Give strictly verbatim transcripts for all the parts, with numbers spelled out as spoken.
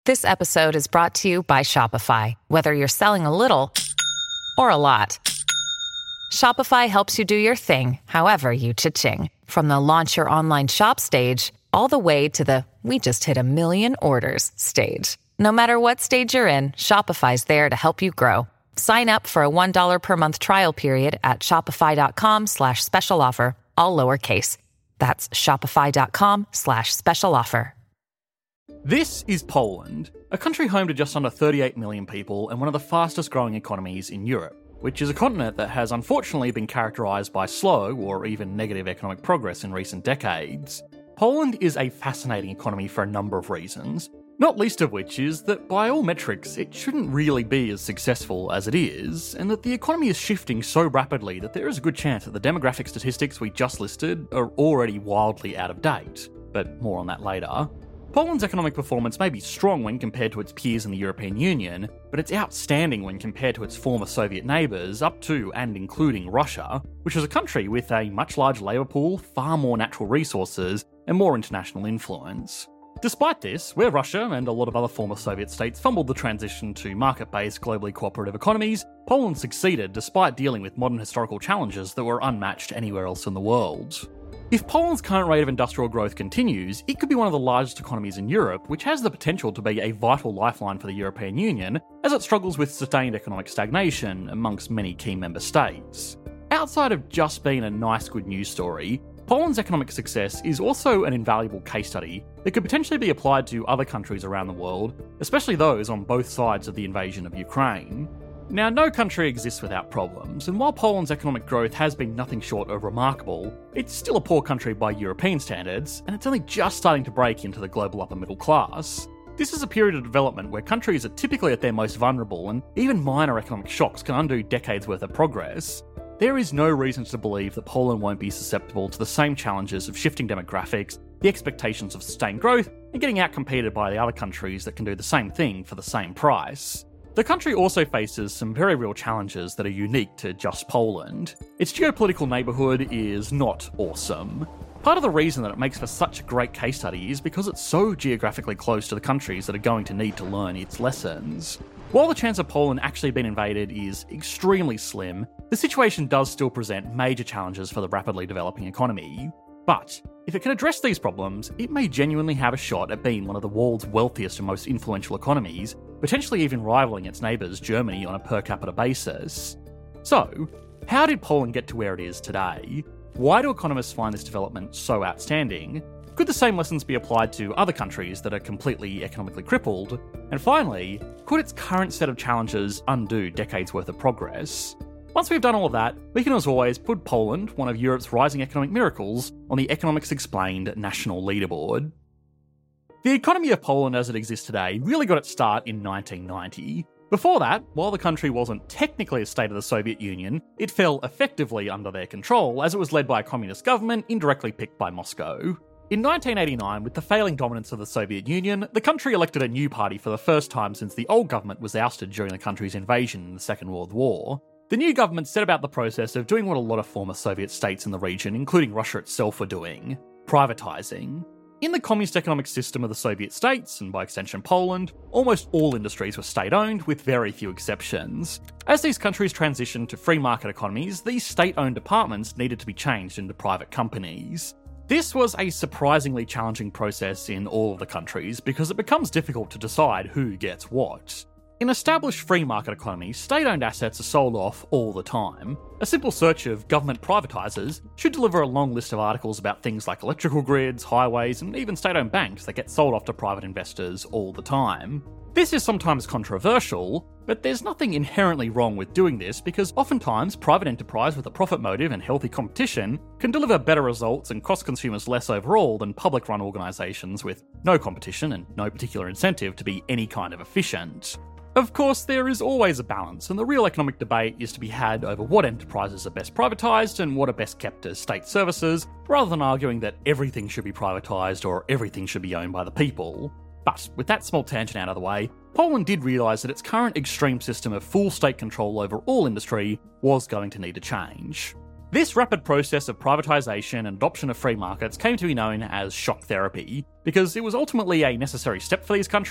This episode is brought to you by Shopify. Whether you're selling a little or a lot, Shopify helps you do your thing, however you cha-ching. From the launch your online shop stage, all the way to the we just hit a million orders stage. No matter what stage you're in, Shopify's there to help you grow. Sign up for a one dollar per month trial period at shopify.com slash special offer, all lowercase. That's shopify.com slash special offer. This is Poland, a country home to just under thirty-eight million people and one of the fastest growing economies in Europe, which is a continent that has unfortunately been characterised by slow or even negative economic progress in recent decades. Poland is a fascinating economy for a number of reasons, not least of which is that by all metrics it shouldn't really be as successful as it is, and that the economy is shifting so rapidly that there is a good chance that the demographic statistics we just listed are already wildly out of date. But more on that later. Poland's economic performance may be strong when compared to its peers in the European Union, but it's outstanding when compared to its former Soviet neighbours, up to and including Russia, which is a country with a much larger labour pool, far more natural resources, and more international influence. Despite this, where Russia and a lot of other former Soviet states fumbled the transition to market-based, globally cooperative economies, Poland succeeded despite dealing with modern historical challenges that were unmatched anywhere else in the world. If Poland's current rate of industrial growth continues, it could be one of the largest economies in Europe, which has the potential to be a vital lifeline for the European Union, as it struggles with sustained economic stagnation amongst many key member states. Outside of just being a nice good news story, Poland's economic success is also an invaluable case study that could potentially be applied to other countries around the world, especially those on both sides of the invasion of Ukraine. Now, no country exists without problems, and while Poland's economic growth has been nothing short of remarkable, it's still a poor country by European standards, and it's only just starting to break into the global upper middle class. This is a period of development where countries are typically at their most vulnerable, and even minor economic shocks can undo decades worth of progress. There is no reason to believe that Poland won't be susceptible to the same challenges of shifting demographics, the expectations of sustained growth, and getting outcompeted by the other countries that can do the same thing for the same price. The country also faces some very real challenges that are unique to just Poland. Its geopolitical neighbourhood is not awesome. Part of the reason that it makes for such a great case study is because it's so geographically close to the countries that are going to need to learn its lessons. While the chance of Poland actually being invaded is extremely slim, the situation does still present major challenges for the rapidly developing economy. But if it can address these problems, it may genuinely have a shot at being one of the world's wealthiest and most influential economies, potentially even rivaling its neighbours Germany on a per capita basis. So, how did Poland get to where it is today? Why do economists find this development so outstanding? Could the same lessons be applied to other countries that are completely economically crippled? And finally, could its current set of challenges undo decades worth of progress? Once we've done all of that, we can as always put Poland, one of Europe's rising economic miracles, on the Economics Explained national leaderboard. The economy of Poland as it exists today really got its start in nineteen ninety. Before that, while the country wasn't technically a state of the Soviet Union, it fell effectively under their control as it was led by a communist government indirectly picked by Moscow. In nineteen eighty-nine, with the failing dominance of the Soviet Union, the country elected a new party for the first time since the old government was ousted during the country's invasion in the Second World War. The new government set about the process of doing what a lot of former Soviet states in the region, including Russia itself, were doing: privatising. In the communist economic system of the Soviet states, and by extension Poland, almost all industries were state-owned, with very few exceptions. As these countries transitioned to free market economies, these state-owned departments needed to be changed into private companies. This was a surprisingly challenging process in all of the countries because it becomes difficult to decide who gets what. In established free market economies, state-owned assets are sold off all the time. A simple search of government privatisers should deliver a long list of articles about things like electrical grids, highways, and even state-owned banks that get sold off to private investors all the time. This is sometimes controversial, but there's nothing inherently wrong with doing this because oftentimes private enterprise with a profit motive and healthy competition can deliver better results and cost consumers less overall than public-run organisations with no competition and no particular incentive to be any kind of efficient. Of course, there is always a balance, and the real economic debate is to be had over what enterprises are best privatised and what are best kept as state services, rather than arguing that everything should be privatised or everything should be owned by the people. But with that small tangent out of the way, Poland did realise that its current extreme system of full state control over all industry was going to need to change. This rapid process of privatisation and adoption of free markets came to be known as shock therapy, because it was ultimately a necessary step for these countries,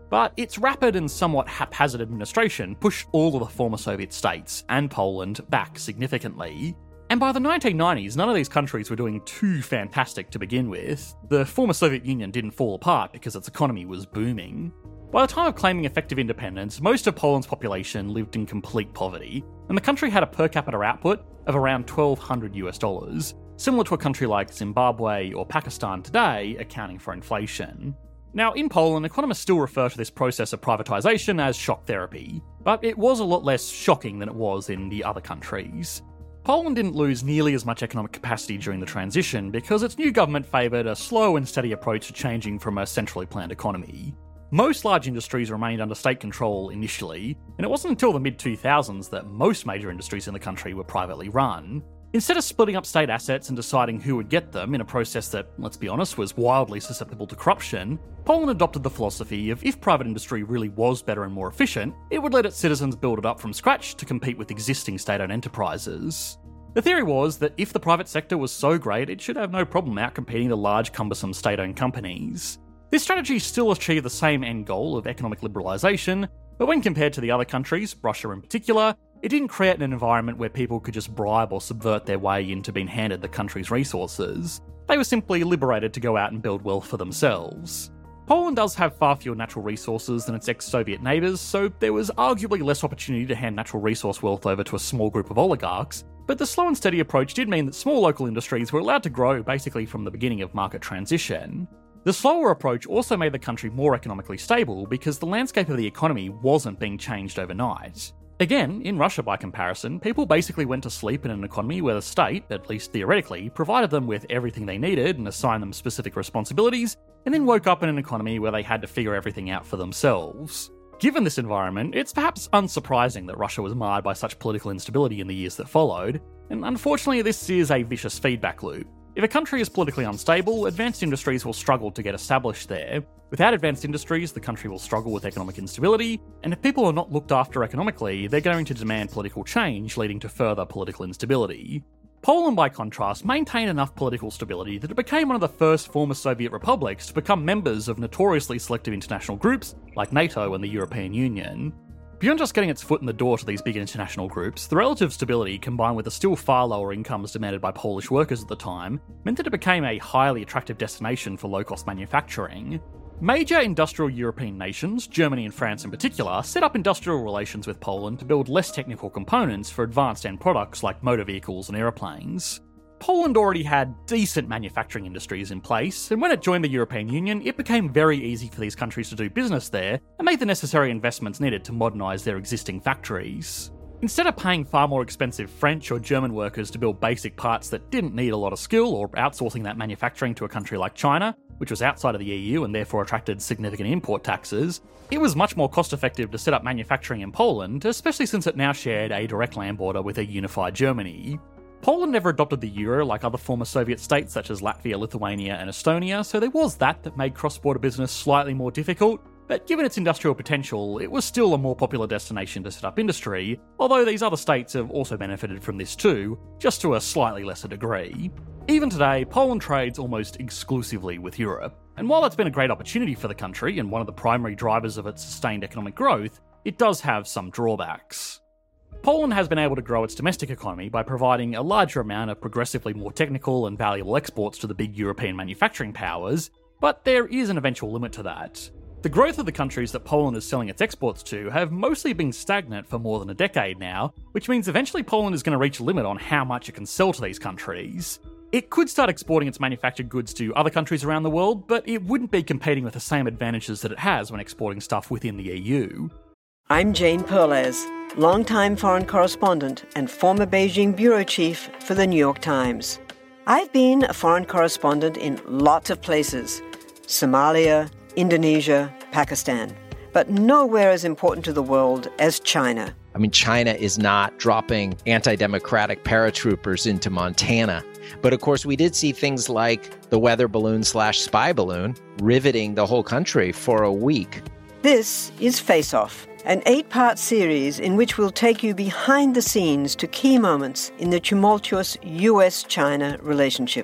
But its rapid and somewhat haphazard administration pushed all of the former Soviet states and Poland back significantly. And by the nineteen nineties, none of these countries were doing too fantastic to begin with. The former Soviet Union didn't fall apart because its economy was booming. By the time of claiming effective independence, most of Poland's population lived in complete poverty, and the country had a per capita output of around twelve hundred US dollars, similar to a country like Zimbabwe or Pakistan today, accounting for inflation. Now, in Poland, economists still refer to this process of privatisation as shock therapy, but it was a lot less shocking than it was in the other countries. Poland didn't lose nearly as much economic capacity during the transition because its new government favoured a slow and steady approach to changing from a centrally planned economy. Most large industries remained under state control initially, and it wasn't until the mid two thousands that most major industries in the country were privately run. Instead of splitting up state assets and deciding who would get them in a process that, let's be honest, was wildly susceptible to corruption, Poland adopted the philosophy of if private industry really was better and more efficient, it would let its citizens build it up from scratch to compete with existing state-owned enterprises. The theory was that if the private sector was so great, it should have no problem outcompeting the large, cumbersome state-owned companies. This strategy still achieved the same end goal of economic liberalisation, but when compared to the other countries, Russia in particular, it didn't create an environment where people could just bribe or subvert their way into being handed the country's resources. They were simply liberated to go out and build wealth for themselves. Poland does have far fewer natural resources than its ex-Soviet neighbours, so there was arguably less opportunity to hand natural resource wealth over to a small group of oligarchs, but the slow and steady approach did mean that small local industries were allowed to grow basically from the beginning of market transition. The slower approach also made the country more economically stable because the landscape of the economy wasn't being changed overnight. Again, in Russia by comparison, people basically went to sleep in an economy where the state, at least theoretically, provided them with everything they needed and assigned them specific responsibilities, and then woke up in an economy where they had to figure everything out for themselves. Given this environment, it's perhaps unsurprising that Russia was marred by such political instability in the years that followed, and unfortunately this is a vicious feedback loop. If a country is politically unstable, advanced industries will struggle to get established there. Without advanced industries, the country will struggle with economic instability, and if people are not looked after economically, they're going to demand political change, leading to further political instability. Poland, by contrast, maintained enough political stability that it became one of the first former Soviet republics to become members of notoriously selective international groups like NATO and the European Union. Beyond just getting its foot in the door to these big international groups, the relative stability, combined with the still far lower incomes demanded by Polish workers at the time, meant that it became a highly attractive destination for low-cost manufacturing. Major industrial European nations, Germany and France in particular, set up industrial relations with Poland to build less technical components for advanced end products like motor vehicles and aeroplanes. Poland already had decent manufacturing industries in place, and when it joined the European Union, it became very easy for these countries to do business there and make the necessary investments needed to modernise their existing factories. Instead of paying far more expensive French or German workers to build basic parts that didn't need a lot of skill, or outsourcing that manufacturing to a country like China, which was outside of the E U and therefore attracted significant import taxes, it was much more cost-effective to set up manufacturing in Poland, especially since it now shared a direct land border with a unified Germany. Poland never adopted the euro like other former Soviet states such as Latvia, Lithuania and Estonia, so there was that that made cross-border business slightly more difficult, but given its industrial potential, it was still a more popular destination to set up industry, although these other states have also benefited from this too, just to a slightly lesser degree. Even today, Poland trades almost exclusively with Europe, and while that's been a great opportunity for the country and one of the primary drivers of its sustained economic growth, it does have some drawbacks. Poland has been able to grow its domestic economy by providing a larger amount of progressively more technical and valuable exports to the big European manufacturing powers, but there is an eventual limit to that. The growth of the countries that Poland is selling its exports to have mostly been stagnant for more than a decade now, which means eventually Poland is going to reach a limit on how much it can sell to these countries. It could start exporting its manufactured goods to other countries around the world, but it wouldn't be competing with the same advantages that it has when exporting stuff within the E U. I'm Jane Perlez, longtime foreign correspondent and former Beijing bureau chief for the New York Times. I've been a foreign correspondent in lots of places: Somalia, Indonesia, Pakistan, but nowhere as important to the world as China. I mean, China is not dropping anti-democratic paratroopers into Montana. But of course, we did see things like the weather balloon slash spy balloon riveting the whole country for a week. This is Face Off, an eight-part series in which we'll take you behind the scenes to key moments in the tumultuous U S China relationship.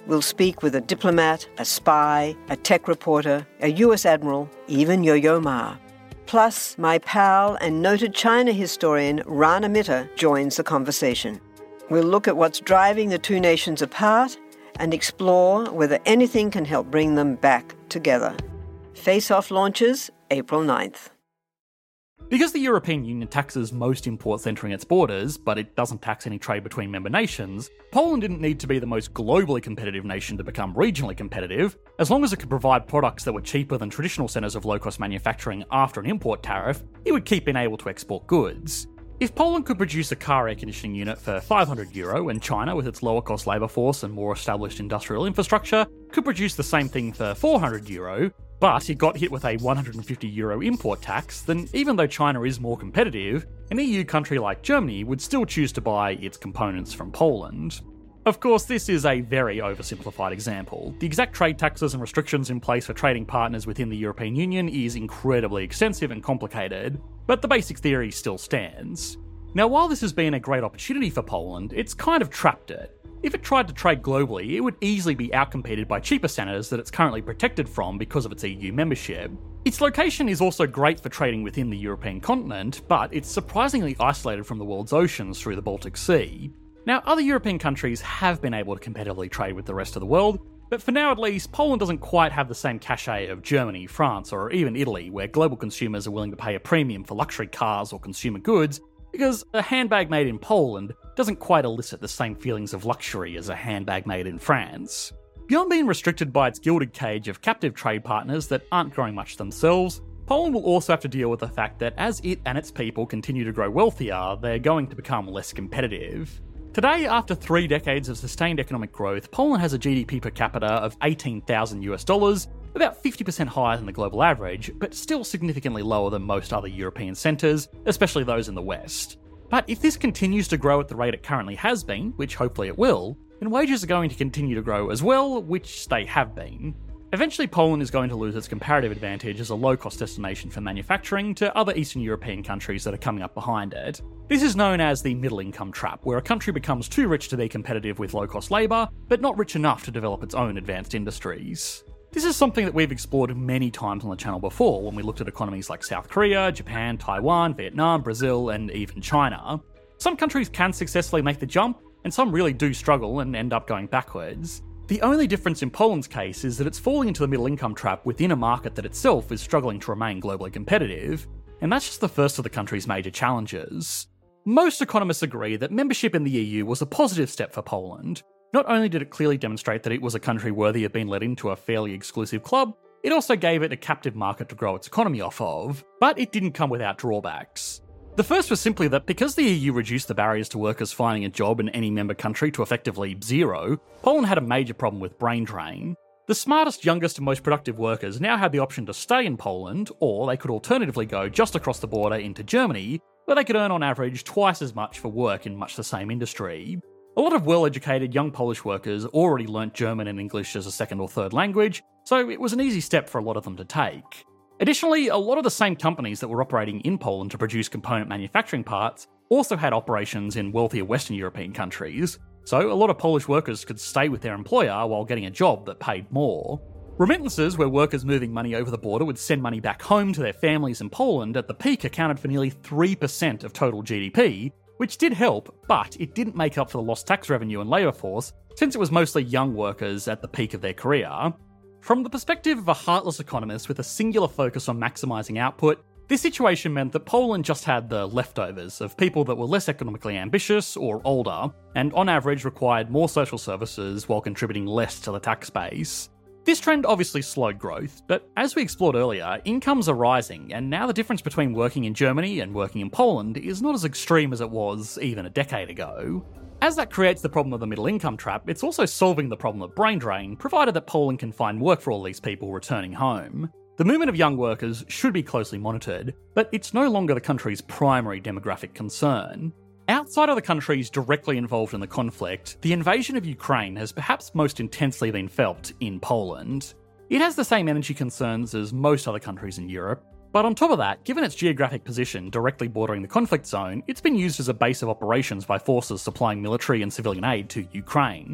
We'll speak with a diplomat, a spy, a tech reporter, a U S admiral, even Yo-Yo Ma. Plus, my pal and noted China historian Rana Mitter joins the conversation. We'll look at what's driving the two nations apart and explore whether anything can help bring them back together. Face Off launches April ninth. Because the European Union taxes most imports entering its borders, but it doesn't tax any trade between member nations, Poland didn't need to be the most globally competitive nation to become regionally competitive. As long as it could provide products that were cheaper than traditional centres of low-cost manufacturing after an import tariff, it would keep being able to export goods. If Poland could produce a car air conditioning unit for five hundred euro, and China, with its lower-cost labour force and more established industrial infrastructure, could produce the same thing for four hundred euro, but it got hit with a one hundred fifty euro import tax, then even though China is more competitive, an E U country like Germany would still choose to buy its components from Poland. Of course, this is a very oversimplified example. The exact trade taxes and restrictions in place for trading partners within the European Union is incredibly extensive and complicated, but the basic theory still stands. Now, while this has been a great opportunity for Poland, it's kind of trapped it. If it tried to trade globally, it would easily be outcompeted by cheaper centres that it's currently protected from because of its E U membership. Its location is also great for trading within the European continent, but it's surprisingly isolated from the world's oceans through the Baltic Sea. Now, other European countries have been able to competitively trade with the rest of the world, but for now at least, Poland doesn't quite have the same cachet of Germany, France, or even Italy, where global consumers are willing to pay a premium for luxury cars or consumer goods, because a handbag made in Poland doesn't quite elicit the same feelings of luxury as a handbag made in France. Beyond being restricted by its gilded cage of captive trade partners that aren't growing much themselves, Poland will also have to deal with the fact that as it and its people continue to grow wealthier, they're going to become less competitive. Today, after three decades of sustained economic growth, Poland has a G D P per capita of eighteen thousand US dollars, about fifty percent higher than the global average, but still significantly lower than most other European centres, especially those in the West. But if this continues to grow at the rate it currently has been, which hopefully it will, then wages are going to continue to grow as well, which they have been. Eventually, Poland is going to lose its comparative advantage as a low-cost destination for manufacturing to other Eastern European countries that are coming up behind it. This is known as the middle-income trap, where a country becomes too rich to be competitive with low-cost labour, but not rich enough to develop its own advanced industries. This is something that we've explored many times on the channel before when we looked at economies like South Korea, Japan, Taiwan, Vietnam, Brazil, and even China. Some countries can successfully make the jump, and some really do struggle and end up going backwards. The only difference in Poland's case is that it's falling into the middle-income trap within a market that itself is struggling to remain globally competitive, and that's just the first of the country's major challenges. Most economists agree that membership in the E U was a positive step for Poland. Not only did it clearly demonstrate that it was a country worthy of being let into a fairly exclusive club, it also gave it a captive market to grow its economy off of, but it didn't come without drawbacks. The first was simply that because the E U reduced the barriers to workers finding a job in any member country to effectively zero, Poland had a major problem with brain drain. The smartest, youngest and most productive workers now had the option to stay in Poland, or they could alternatively go just across the border into Germany, where they could earn on average twice as much for work in much the same industry. A lot of well-educated young Polish workers already learnt German and English as a second or third language, so it was an easy step for a lot of them to take. Additionally, a lot of the same companies that were operating in Poland to produce component manufacturing parts also had operations in wealthier Western European countries, so a lot of Polish workers could stay with their employer while getting a job that paid more. Remittances, where workers moving money over the border would send money back home to their families in Poland, at the peak accounted for nearly three percent of total G D P, which did help, but it didn't make up for the lost tax revenue and labour force, since it was mostly young workers at the peak of their career. From the perspective of a heartless economist with a singular focus on maximising output, this situation meant that Poland just had the leftovers of people that were less economically ambitious or older, and on average required more social services while contributing less to the tax base. This trend obviously slowed growth, but as we explored earlier, incomes are rising, and now the difference between working in Germany and working in Poland is not as extreme as it was even a decade ago. As that creates the problem of the middle income trap, it's also solving the problem of brain drain, provided that Poland can find work for all these people returning home. The movement of young workers should be closely monitored, but it's no longer the country's primary demographic concern. Outside of the countries directly involved in the conflict, the invasion of Ukraine has perhaps most intensely been felt in Poland. It has the same energy concerns as most other countries in Europe, but on top of that, given its geographic position directly bordering the conflict zone, it's been used as a base of operations by forces supplying military and civilian aid to Ukraine.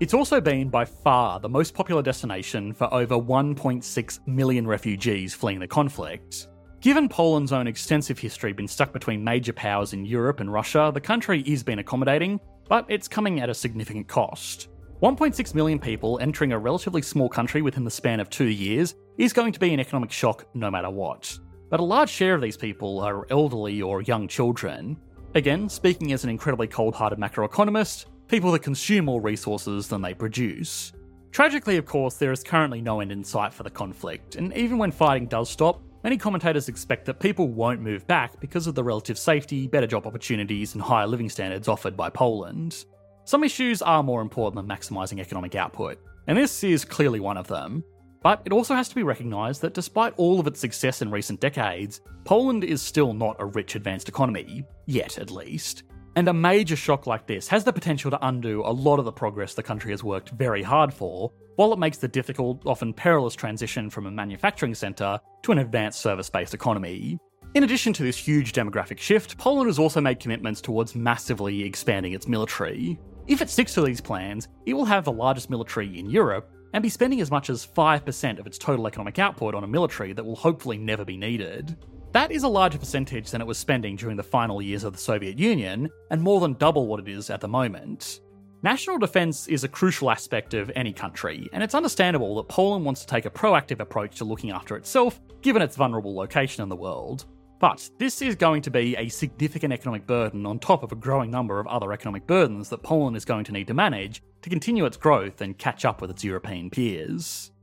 It's also been by far the most popular destination for over one point six million refugees fleeing the conflict. Given Poland's own extensive history being stuck between major powers in Europe and Russia, the country is been accommodating, but it's coming at a significant cost. one point six million people entering a relatively small country within the span of two years is going to be an economic shock no matter what. But a large share of these people are elderly or young children. Again, speaking as an incredibly cold-hearted macroeconomist, people that consume more resources than they produce. Tragically, of course, there is currently no end in sight for the conflict, and even when fighting does stop, many commentators expect that people won't move back because of the relative safety, better job opportunities, and higher living standards offered by Poland. Some issues are more important than maximising economic output, and this is clearly one of them. But it also has to be recognised that despite all of its success in recent decades, Poland is still not a rich advanced economy, yet at least. And a major shock like this has the potential to undo a lot of the progress the country has worked very hard for, while it makes the difficult, often perilous transition from a manufacturing centre to an advanced service-based economy. In addition to this huge demographic shift, Poland has also made commitments towards massively expanding its military. If it sticks to these plans, it will have the largest military in Europe, and be spending as much as five percent of its total economic output on a military that will hopefully never be needed. That is a larger percentage than it was spending during the final years of the Soviet Union, and more than double what it is at the moment. National defence is a crucial aspect of any country, and it's understandable that Poland wants to take a proactive approach to looking after itself, given its vulnerable location in the world. But this is going to be a significant economic burden on top of a growing number of other economic burdens that Poland is going to need to manage to continue its growth and catch up with its European peers.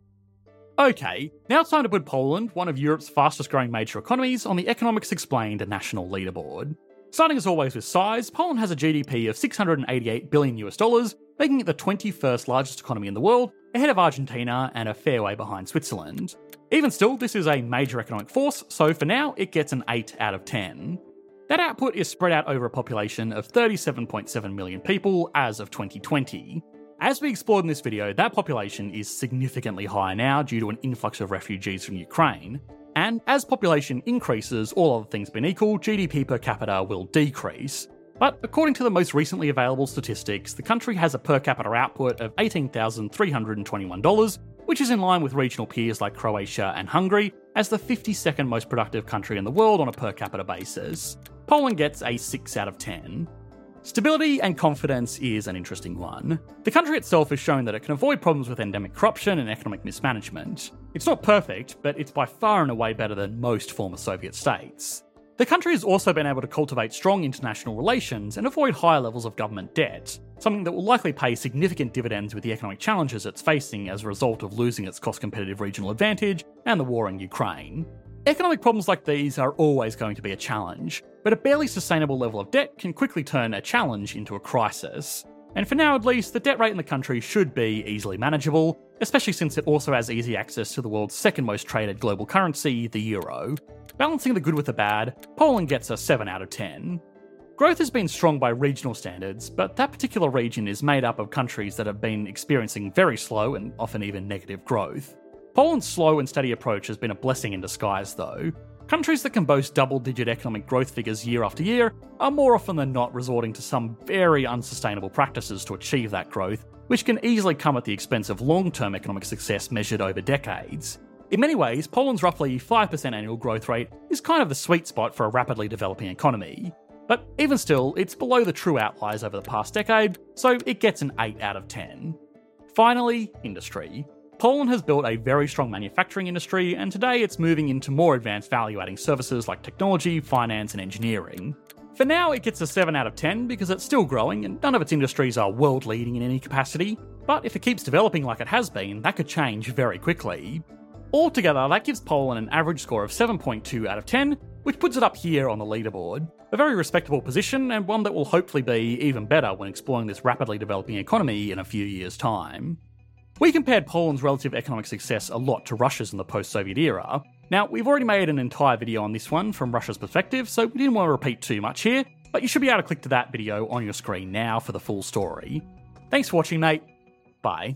Okay, now it's time to put Poland, one of Europe's fastest growing major economies, on the Economics Explained national leaderboard. Starting as always with size, Poland has a G D P of six hundred eighty-eight billion US dollars, making it the twenty-first largest economy in the world, ahead of Argentina and a fair way behind Switzerland. Even still, this is a major economic force, so for now it gets an eight out of ten. That output is spread out over a population of thirty-seven point seven million people as of twenty twenty. As we explored in this video, that population is significantly higher now due to an influx of refugees from Ukraine, and as population increases, all other things being equal, G D P per capita will decrease. But according to the most recently available statistics, the country has a per capita output of eighteen thousand three hundred twenty-one dollars, which is in line with regional peers like Croatia and Hungary, as the fifty-second most productive country in the world on a per capita basis. Poland gets a six out of ten. Stability and confidence is an interesting one. The country itself has shown that it can avoid problems with endemic corruption and economic mismanagement. It's not perfect, but it's by far and away better than most former Soviet states. The country has also been able to cultivate strong international relations and avoid high levels of government debt, something that will likely pay significant dividends with the economic challenges it's facing as a result of losing its cost-competitive regional advantage and the war in Ukraine. Economic problems like these are always going to be a challenge, but a barely sustainable level of debt can quickly turn a challenge into a crisis. And for now at least, the debt rate in the country should be easily manageable, especially since it also has easy access to the world's second most traded global currency, the euro. Balancing the good with the bad, Poland gets a seven out of ten. Growth has been strong by regional standards, but that particular region is made up of countries that have been experiencing very slow and often even negative growth. Poland's slow and steady approach has been a blessing in disguise though. Countries that can boast double-digit economic growth figures year after year are more often than not resorting to some very unsustainable practices to achieve that growth, which can easily come at the expense of long-term economic success measured over decades. In many ways, Poland's roughly five percent annual growth rate is kind of the sweet spot for a rapidly developing economy. But even still, it's below the true outliers over the past decade, so it gets an eight out of ten. Finally, industry. Poland has built a very strong manufacturing industry, and today it's moving into more advanced value-adding services like technology, finance, and engineering. For now, it gets a seven out of ten because it's still growing and none of its industries are world-leading in any capacity, but if it keeps developing like it has been, that could change very quickly. Altogether, that gives Poland an average score of seven point two out of ten, which puts it up here on the leaderboard. A very respectable position, and one that will hopefully be even better when exploring this rapidly developing economy in a few years' time. We compared Poland's relative economic success a lot to Russia's in the post-Soviet era. Now, we've already made an entire video on this one from Russia's perspective, so we didn't want to repeat too much here, but you should be able to click to that video on your screen now for the full story. Thanks for watching, mate. Bye.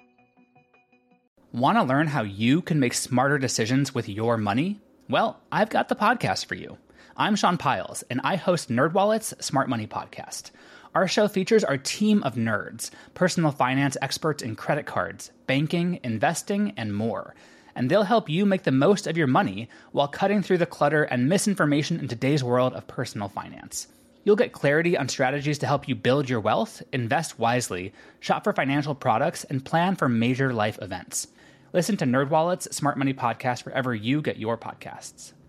Want to learn how you can make smarter decisions with your money? Well, I've got the podcast for you. I'm Sean Piles, and I host NerdWallet's Smart Money Podcast. Our show features our team of nerds, personal finance experts in credit cards, banking, investing, and more. And they'll help you make the most of your money while cutting through the clutter and misinformation in today's world of personal finance. You'll get clarity on strategies to help you build your wealth, invest wisely, shop for financial products, and plan for major life events. Listen to NerdWallet's Smart Money Podcast wherever you get your podcasts.